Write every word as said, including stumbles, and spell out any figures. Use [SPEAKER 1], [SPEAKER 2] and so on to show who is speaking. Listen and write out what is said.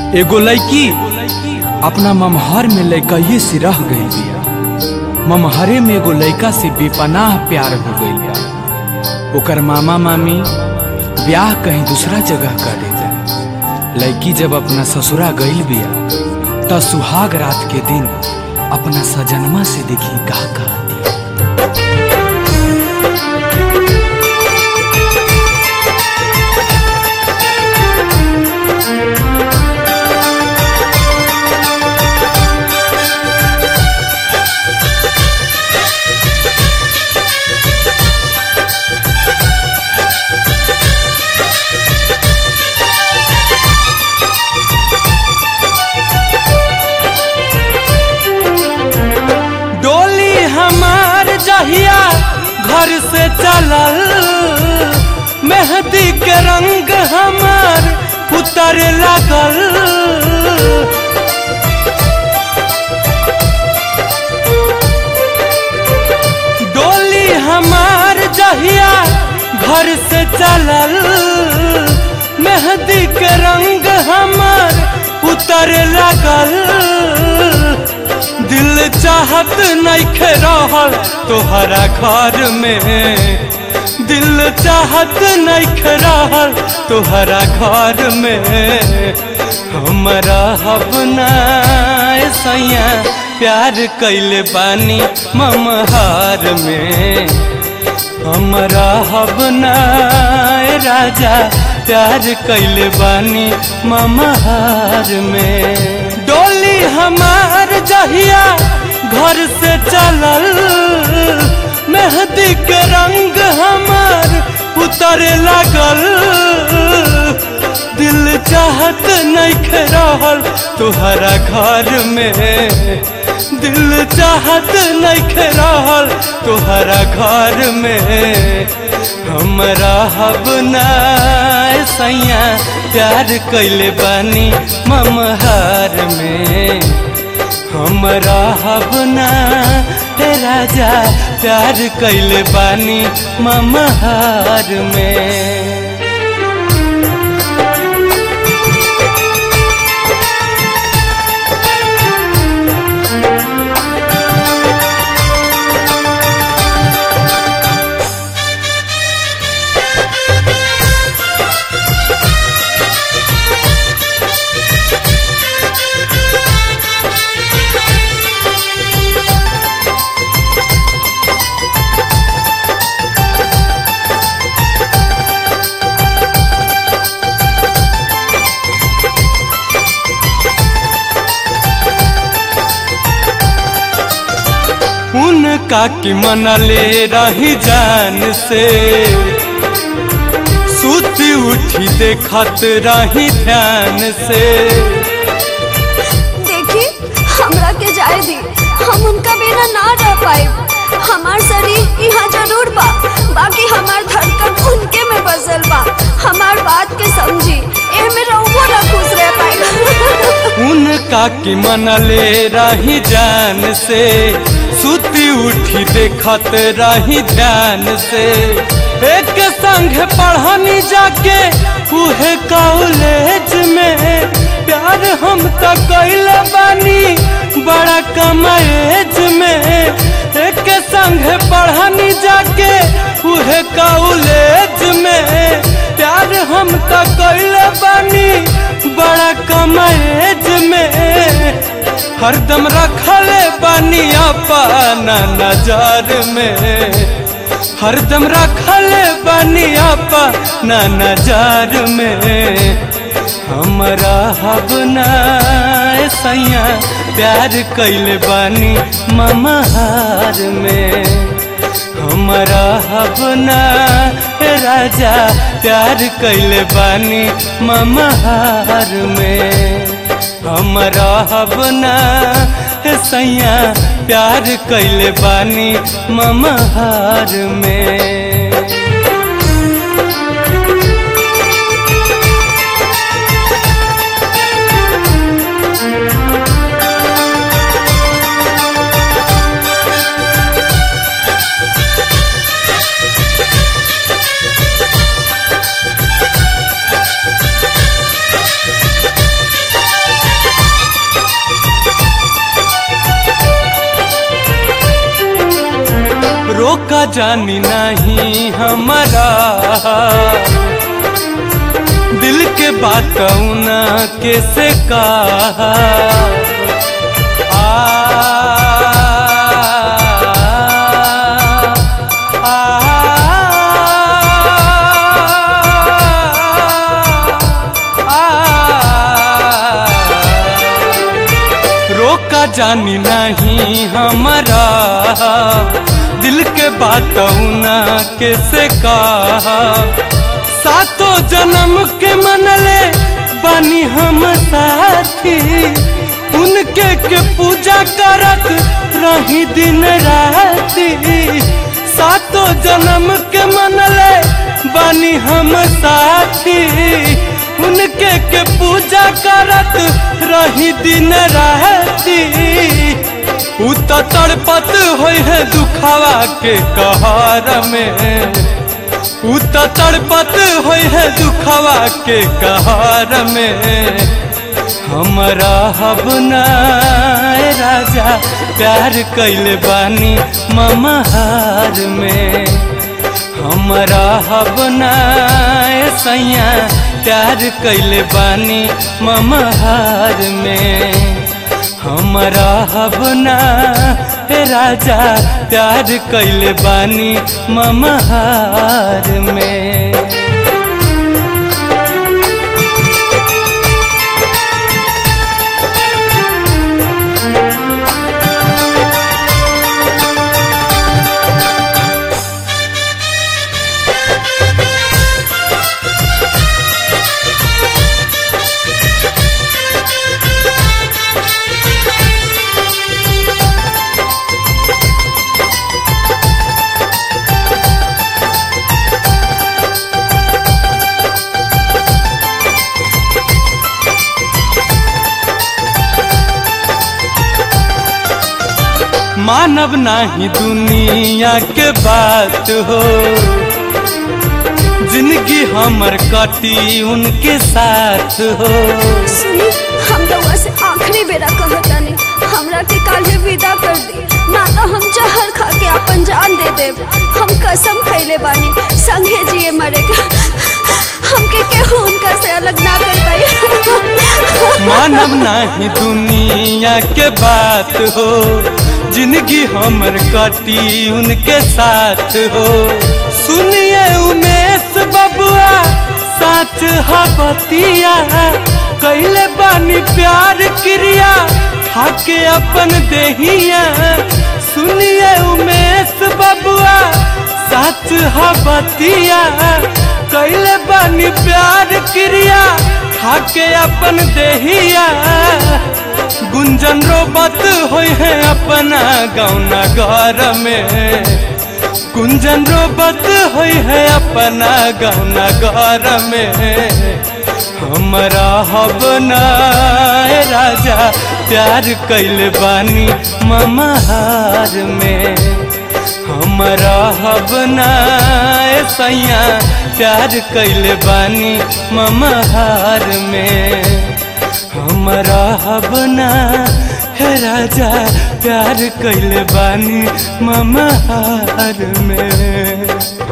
[SPEAKER 1] एगो लड़की अपना ममहर में लड़कइये से रह गई बिया। ममहरे में एगो लड़का से बेपनाह प्यार हो गई बिया। ओकर मामा मामी ब्याह कहीं दूसरा जगह कर देता। लड़की जब अपना ससुरा गई बिया त सुहाग रात के दिन अपना सजनमा से देखी का कहती।
[SPEAKER 2] जहिया घर से चलल मेहंदी के रंग हमार उतरे लगल। डोली हमार जहिया घर से चलल मेहंदी के रंग हमार उतरे लगल। दिल चाहत नइखे रहल तोहरा घर में, दिल चाहत नइखे रहल तोहरा घर में। हमरा हबना सैया प्यार कैले बानी ममहार में। हमरा हबना राजा प्यार कैले बानी ममहार में। डोली हमार जहिया घर से चलल मेहंदी के रंग हमार उतरे लगल। दिल चाहत नइखे रहल तोहरा घर में, दिल चाहत नइखे रहल तोहरा घर में। हमरा हबना सैया प्यार कैले बानी ममहार में। हमरा हबना राजा प्यार कैले बानी ममहार में। उनका की मनले रही जान से, सुती उठी देखत रही ध्यान से।
[SPEAKER 3] देखी हमरा के जाए दी, हम उनका बिना ना रह पाए। हमार शरीर यहाँ जरूर बा, बाकी हमार धड़कन उनके में बसल बा। हमार बात के समझी, एमे रहुओ ना खुश रह पाएगा।
[SPEAKER 2] उनका की मनले रही जान से, सुती उठी देखत रही ध्यान से। एक संग पढ़नी जाके उहे कॉलेज में, प्यार हम तो कैले बानी बड़ा कम एज में। एक संग पढ़नी जाके उहे कॉलेज में, प्यार हम तो कैले बानी बड़ा कम एज में। हरदम रखले बानी अपना नजर में, हरदम रखले बानी अपना नजर में। हमरा हबना सैया प्यार कैले बानी ममहार में। हमरा हबना राजा प्यार कैले बानी ममहार में। हमरा हबना सैया प्यार कैले बानी ममहार में। रोका जानी नहीं हमारा दिल के बात ना कैसे कहा रोका जानी नहीं हमारा दिल के बात ना कैसे कहा सातों जन्म के मनले बानी हम साथी उनके के पूजा करत रही दिन राती सातों जन्म के मनले बानी हम साथी उनके के पूजा करत रही दिन राती उ तो तड़पत होई है दुखावा के कहर में उ तो तड़पत होई है दुखावा के कहर में हमरा हबना राजा प्यार कैले बानी ममहार में हमरा हबना सैया प्यार कैले बानी ममहार में हमरा हबना राजा प्यार कैले बानी ममहार में मानव नहीं दुनिया के बात हो जिंदगी हमर कटी उनके साथ हो
[SPEAKER 3] सुनी हम लोग से आखिरी बेरा कहतानी हमरा के काले विदा कर दी ना तो हम जहर खा के अपन जान दे देब हम कसम खैले बानी संगे जिए मरे के हमके केहू उनका से अलग ना कर पाई
[SPEAKER 2] मानव नहीं दुनिया के बात हो जिंदगी हमर कटी उनके साथ हो सुनिए उमेश बबुआ साच हबतिया कैले बानी प्यार क्रिया हाके अपन देहिया सुनिए उमेश बबुआ साच हबतिया कैले बानी प्यार क्रिया हाके अपन देहिया गुंजन रोबत होई है अपना गौना घर में गुंजन रोबत होई है अपना गौना घर में हमरा हबना राजा प्यार कैले बानी ममहार में हमरा हबना सैया प्यार कैले बानी ममहार में हमरा हबना है राजा प्यार कैले बानी ममहार में।